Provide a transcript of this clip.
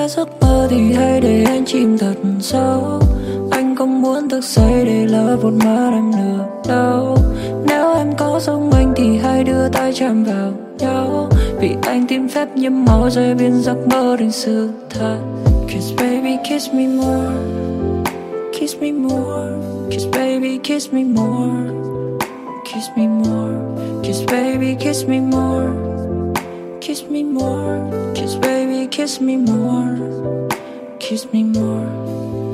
nghe giấc mơ thì hãy để anh chìm thật sâu. Anh không muốn thức dậy để lỡ một mắt em nữa đâu. Nếu em có giống anh thì hãy đưa tay chạm vào nhau, vì anh tìm phép nhiễm máu rơi biến giấc mơ thành sự thật. Kiss baby kiss me more, kiss me more, kiss baby kiss me more, kiss me more, kiss baby kiss me more, kiss me more, kiss baby kiss me more, kiss me more.